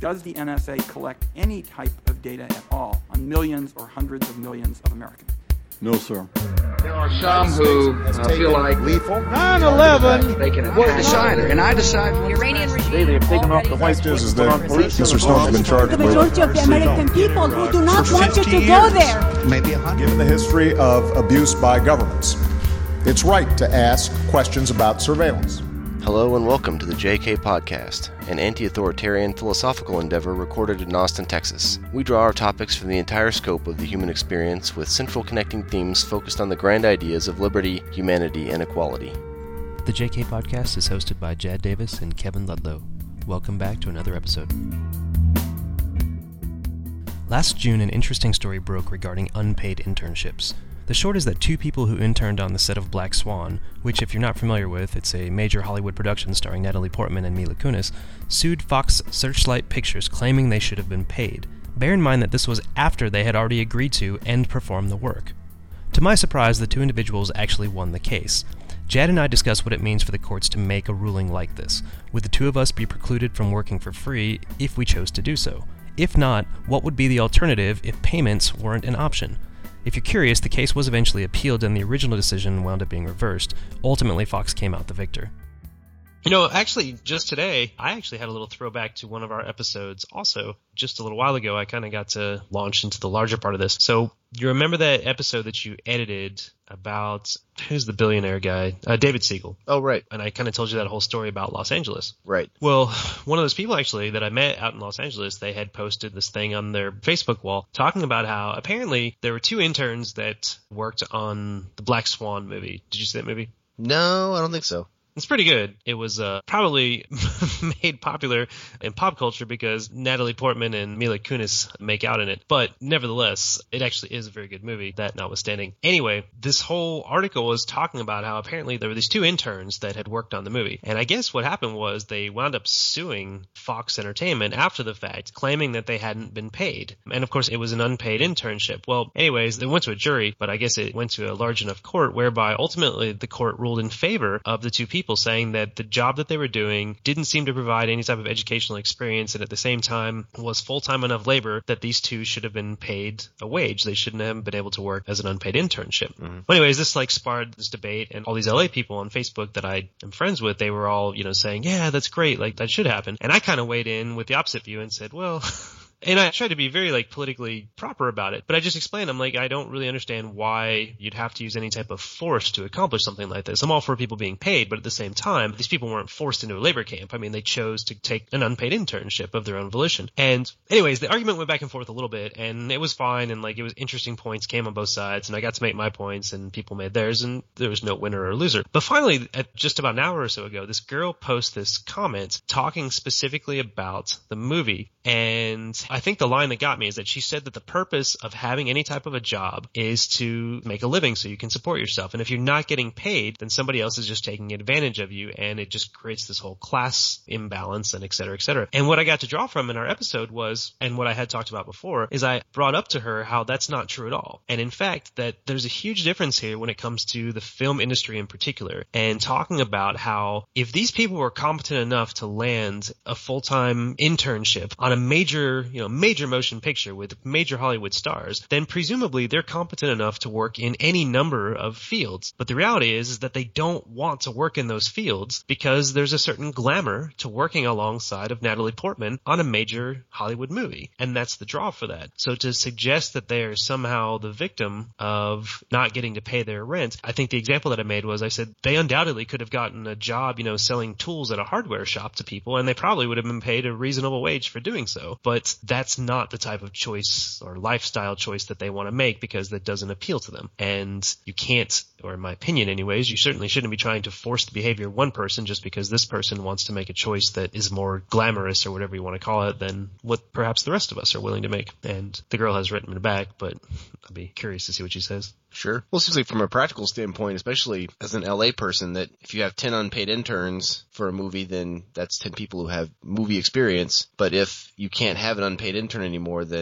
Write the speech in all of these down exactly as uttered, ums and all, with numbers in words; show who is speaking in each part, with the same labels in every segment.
Speaker 1: does the N S A collect any type of data at all on millions or hundreds of millions of Americans?
Speaker 2: No, sir.
Speaker 3: There are some who uh, feel like
Speaker 2: lethal.
Speaker 4: nine eleven
Speaker 3: they can decide, and I decide.
Speaker 5: The Iranian regime.
Speaker 6: They have taken off the white
Speaker 2: is, is that Mister Stone's been charged
Speaker 7: the
Speaker 2: with.
Speaker 7: The majority of the American people who do not want you to go there.
Speaker 8: Maybe a hundred.
Speaker 2: Given the history of abuse by governments, it's right to ask questions about surveillance.
Speaker 9: Hello and welcome to the J K Podcast, an anti-authoritarian philosophical endeavor recorded in Austin, Texas. We draw our topics from the entire scope of the human experience with central connecting themes focused on the grand ideas of liberty, humanity, and equality.
Speaker 10: The J K Podcast is hosted by Jad Davis and Kevin Ludlow. Welcome back to another episode. Last June, an interesting story broke regarding unpaid internships. The short is that two people who interned on the set of Black Swan, which if you're not familiar with, it's a major Hollywood production starring Natalie Portman and Mila Kunis, sued Fox Searchlight Pictures claiming they should have been paid. Bear in mind that this was after they had already agreed to and performed the work. To my surprise, the two individuals actually won the case. Jad and I discussed what it means for the courts to make a ruling like this. Would the two of us be precluded from working for free if we chose to do so? If not, what would be the alternative if payments weren't an option? If you're curious, the case was eventually appealed and the original decision wound up being reversed. Ultimately, Fox came out the victor.
Speaker 11: You know, actually, just today, I actually had a little throwback to one of our episodes also. Just a little while ago, I kind of got to launch into the larger part of this. So you remember that episode that you edited about, who's the billionaire guy? Uh, David Siegel.
Speaker 9: Oh, right.
Speaker 11: And I kind of told you that whole story about Los Angeles.
Speaker 9: Right.
Speaker 11: Well, one of those people actually that I met out in Los Angeles, they had posted this thing on their Facebook wall talking about how apparently there were two interns that worked on the Black Swan movie. Did you see that movie?
Speaker 9: No, I don't think so.
Speaker 11: It's pretty good. It was uh, probably made popular in pop culture because Natalie Portman and Mila Kunis make out in it. But nevertheless, it actually is a very good movie, that notwithstanding. Anyway, this whole article was talking about how apparently there were these two interns that had worked on the movie. And I guess what happened was they wound up suing Fox Entertainment after the fact, claiming that they hadn't been paid. And of course, it was an unpaid internship. Well, anyways, they went to a jury, but I guess it went to a large enough court whereby ultimately the court ruled in favor of the two people, saying that the job that they were doing didn't seem to provide any type of educational experience and at the same time was full-time enough labor that these two should have been paid a wage. They shouldn't have been able to work as an unpaid internship. Mm-hmm. But anyways, this like sparked this debate, and all these L A people on Facebook that I am friends with, they were all, you know, saying, yeah, that's great, like that should happen. And I kind of weighed in with the opposite view and said, well... And I tried to be very, like, politically proper about it. But I just explained, I'm like, I don't really understand why you'd have to use any type of force to accomplish something like this. I'm all for people being paid, but at the same time, these people weren't forced into a labor camp. I mean, they chose to take an unpaid internship of their own volition. And anyways, the argument went back and forth a little bit, and it was fine, and, like, it was interesting points came on both sides, and I got to make my points, and people made theirs, and there was no winner or loser. But finally, at just about an hour or so ago, this girl posted this comment talking specifically about the movie, and I think the line that got me is that she said that the purpose of having any type of a job is to make a living so you can support yourself. And if you're not getting paid, then somebody else is just taking advantage of you, and it just creates this whole class imbalance and et cetera, et cetera. And what I got to draw from in our episode was, and what I had talked about before, is I brought up to her how that's not true at all. And in fact, that there's a huge difference here when it comes to the film industry in particular, and talking about how if these people were competent enough to land a full-time internship on a major, you know, major major motion picture with major Hollywood stars, then presumably they're competent enough to work in any number of fields. But the reality is, is that they don't want to work in those fields because there's a certain glamour to working alongside of Natalie Portman on a major Hollywood movie. And that's the draw for that. So to suggest that they're somehow the victim of not getting to pay their rent, I think the example that I made was I said they undoubtedly could have gotten a job, you know, selling tools at a hardware shop to people, and they probably would have been paid a reasonable wage for doing so. But that's not the type of choice or lifestyle choice that they want to make because that doesn't appeal to them. And you can't, or in my opinion anyways, you certainly shouldn't be trying to force the behavior of one person just because this person wants to make a choice that is more glamorous or whatever you want to call it than what perhaps the rest of us are willing to make. And the girl has written me back, but I'll be curious to see what she says.
Speaker 9: Sure. Well, it seems like from a practical standpoint, especially as an L A person, that if you have ten unpaid interns for a movie, then that's ten people who have movie experience. But if you can't have an unpaid intern anymore, then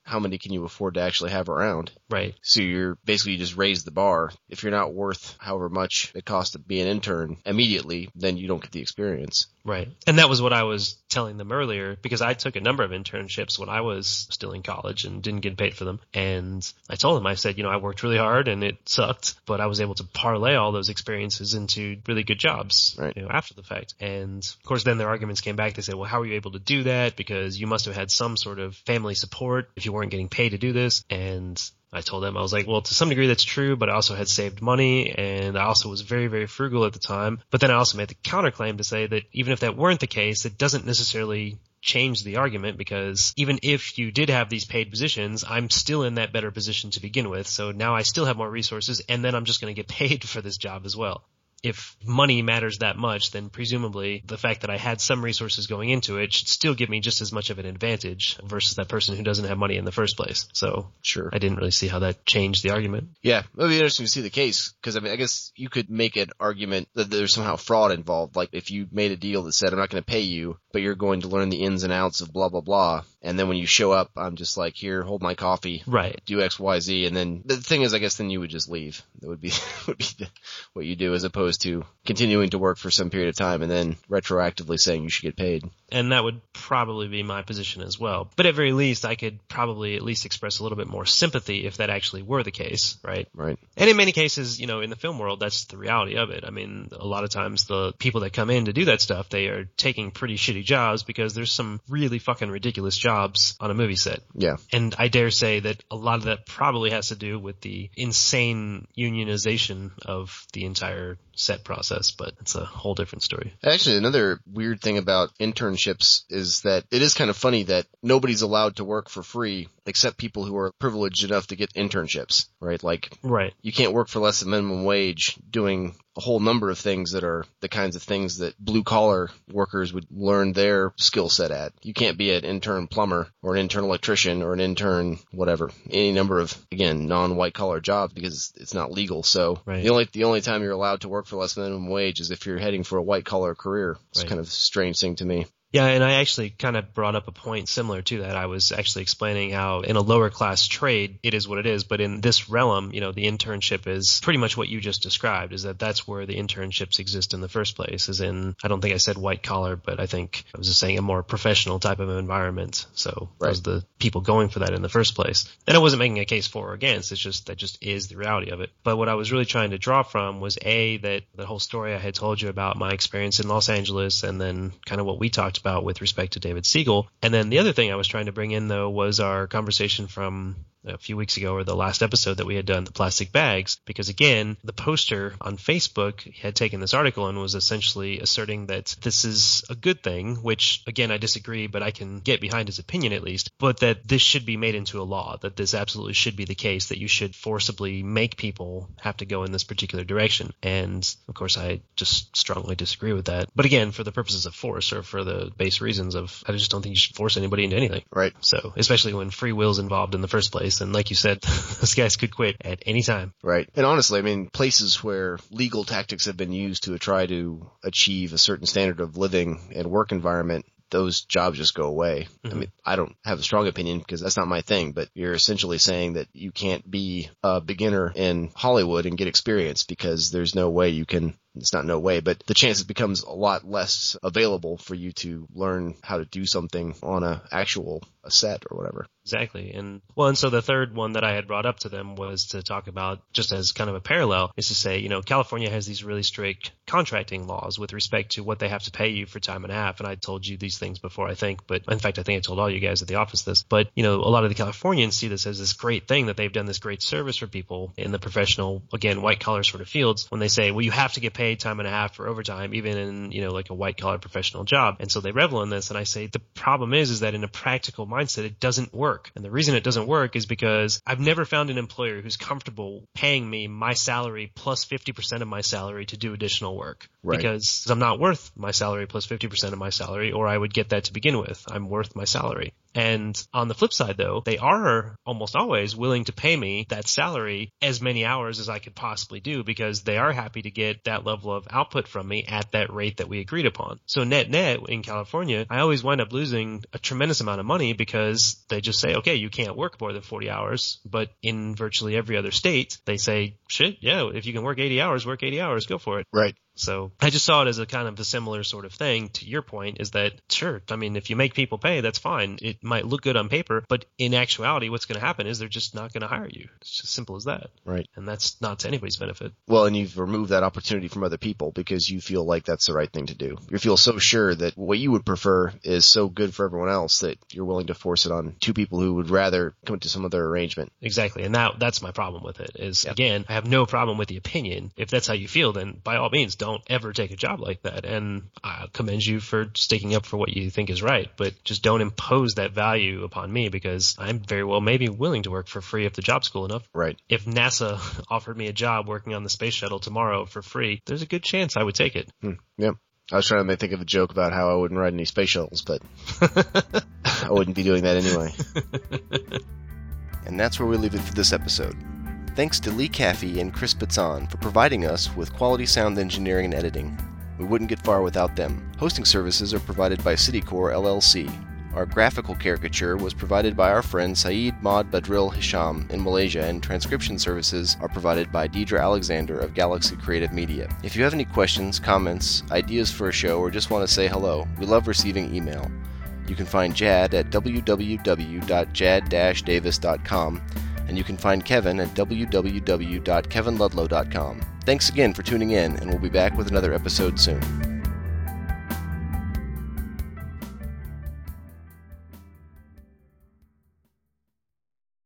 Speaker 9: how many can you afford to actually have around?
Speaker 11: Right.
Speaker 9: So you're basically you just raise the bar. If you're not worth however much it costs to be an intern immediately, then you don't get the experience.
Speaker 11: Right. And that was what I was telling them earlier, because I took a number of internships when I was still in college and didn't get paid for them. And I told them, I said, you know, I worked really hard and it sucked, but I was able to parlay all those experiences into really good jobs,
Speaker 9: right,
Speaker 11: you know, after the fact. And of course, then their arguments came back. They said, well, how were you able to do that? Because you must have had some sort of family support if you weren't getting paid to do this. And I told them, I was like, well, to some degree that's true, but I also had saved money and I also was very, very frugal at the time. But then I also made the counterclaim to say that even if that weren't the case, it doesn't necessarily change the argument, because even if you did have these paid positions, I'm still in that better position to begin with. So now I still have more resources, and then I'm just going to get paid for this job as well. If money matters that much, then presumably the fact that I had some resources going into it should still give me just as much of an advantage versus that person who doesn't have money in the first place. So
Speaker 9: sure,
Speaker 11: I didn't really see how that changed the argument.
Speaker 9: Yeah, it would be interesting to see the case, because I mean, I guess you could make an argument that there's somehow fraud involved. Like if you made a deal that said, I'm not going to pay you, but you're going to learn the ins and outs of blah, blah, blah. And then when you show up, I'm just like, here, hold my coffee.
Speaker 11: Right.
Speaker 9: Do X, Y, Z. And then the thing is, I guess then you would just leave. That would be, would be what you do, as opposed to continuing to work for some period of time and then retroactively saying you should get paid.
Speaker 11: And that would probably be my position as well. But at very least, I could probably at least express a little bit more sympathy if that actually were the case, right?
Speaker 9: Right.
Speaker 11: And in many cases, you know, in the film world, that's the reality of it. I mean, a lot of times the people that come in to do that stuff, they are taking pretty shitty jobs because there's some really fucking ridiculous jobs on a movie set.
Speaker 9: Yeah.
Speaker 11: And I dare say that a lot of that probably has to do with the insane unionization of the entire set process, but it's a whole different story.
Speaker 9: Actually, another weird thing about internships is that it is kind of funny that nobody's allowed to work for free except people who are privileged enough to get internships, right? Like,
Speaker 11: right.
Speaker 9: You can't work for less than minimum wage doing a whole number of things that are the kinds of things that blue collar workers would learn their skill set at. You can't be an intern plumber or an intern electrician or an intern whatever, any number of, again, non-white collar jobs, because it's not legal. So
Speaker 11: right.
Speaker 9: the only the only time you're allowed to work for less than minimum wage is if you're heading for a white collar career. It's
Speaker 11: right.
Speaker 9: kind of a strange thing to me.
Speaker 11: Yeah, and I actually kind of brought up a point similar to that. I was actually explaining how in a lower class trade, it is what it is. But in this realm, you know, the internship is pretty much what you just described, is that that's where the internships exist in the first place, is in, I don't think I said white collar, but I think I was just saying a more professional type of environment. So
Speaker 9: right.
Speaker 11: those are the people going for that in the first place. And I wasn't making a case for or against. It's just, that just is the reality of it. But what I was really trying to draw from was A, that the whole story I had told you about my experience in Los Angeles, and then kind of what we talked about with respect to David Siegel. And then the other thing I was trying to bring in, though, was our conversation from a few weeks ago, or the last episode that we had done, the plastic bags, because again, the poster on Facebook had taken this article and was essentially asserting that this is a good thing, which again, I disagree, but I can get behind his opinion at least, but that this should be made into a law, that this absolutely should be the case, that you should forcibly make people have to go in this particular direction. And of course, I just strongly disagree with that. But again, for the purposes of force, or for the base reasons of, I just don't think you should force anybody into anything.
Speaker 9: Right.
Speaker 11: So, especially when free will is involved in the first place. And like you said, those guys could quit at any time.
Speaker 9: Right. And honestly, I mean, places where legal tactics have been used to try to achieve a certain standard of living and work environment, those jobs just go away. Mm-hmm. I mean, I don't have a strong opinion because that's not my thing, but you're essentially saying that you can't be a beginner in Hollywood and get experience because there's no way you can. It's not no way, but the chances becomes a lot less available for you to learn how to do something on a actual a set or whatever.
Speaker 11: Exactly. And well, and so the third one that I had brought up to them was to talk about, just as kind of a parallel, is to say, you know, California has these really strict contracting laws with respect to what they have to pay you for time and a half. And I told you these things before, I think, but in fact, I think I told all you guys at the office this, but you know, a lot of the Californians see this as this great thing, that they've done this great service for people in the professional, again, white collar sort of fields, when they say, well, you have to get paid time and a half for overtime, even in, you know, like a white collar professional job. And so they revel in this. And I say, the problem is, is that in a practical mindset, it doesn't work. And the reason it doesn't work is because I've never found an employer who's comfortable paying me my salary plus fifty percent of my salary to do additional work.
Speaker 9: Right.
Speaker 11: Because I'm not worth my salary plus fifty percent of my salary, or I would get that to begin with. I'm worth my salary. And on the flip side, though, they are almost always willing to pay me that salary as many hours as I could possibly do because they are happy to get that level of output from me at that rate that we agreed upon. So net net in California, I always wind up losing a tremendous amount of money because they just say, okay, you can't work more than forty hours. But in virtually every other state, they say, shit, yeah, if you can work eighty hours, work eighty hours, go for it.
Speaker 9: Right.
Speaker 11: So I just saw it as a kind of a similar sort of thing to your point is that, sure, I mean, if you make people pay, that's fine. It might look good on paper, but in actuality, what's going to happen is they're just not going to hire you. It's just simple as that.
Speaker 9: Right.
Speaker 11: And that's not to anybody's benefit.
Speaker 9: Well, and you've removed that opportunity from other people because you feel like that's the right thing to do. You feel so sure that what you would prefer is so good for everyone else that you're willing to force it on two people who would rather come to some other arrangement.
Speaker 11: Exactly. And that that's my problem with it is,
Speaker 9: yeah.
Speaker 11: Again, I have no problem with the opinion. If that's how you feel, then by all means, don't ever take a job like that. And I commend you for sticking up for what you think is right, but just don't impose that value upon me because I'm very well maybe willing to work for free if the job's cool enough.
Speaker 9: Right.
Speaker 11: If NASA offered me a job working on the space shuttle tomorrow for free, there's a good chance I would take it.
Speaker 9: Hmm. Yep. I was trying to think of a joke about how I wouldn't ride any space shuttles, but I wouldn't be doing that anyway. And that's where we leave it for this episode. Thanks to Lee Caffey and Chris Pitzon for providing us with quality sound engineering and editing. We wouldn't get far without them. Hosting services are provided by Citicorp L L C. Our graphical caricature was provided by our friend Saeed Maud Badril Hisham in Malaysia, and transcription services are provided by Deidre Alexander of Galaxy Creative Media. If you have any questions, comments, ideas for a show, or just want to say hello, we love receiving email. You can find Jad at w w w dot jad dash davis dot com, and you can find Kevin at w w w dot kevin ludlow dot com. Thanks again for tuning in, and we'll be back with another episode soon.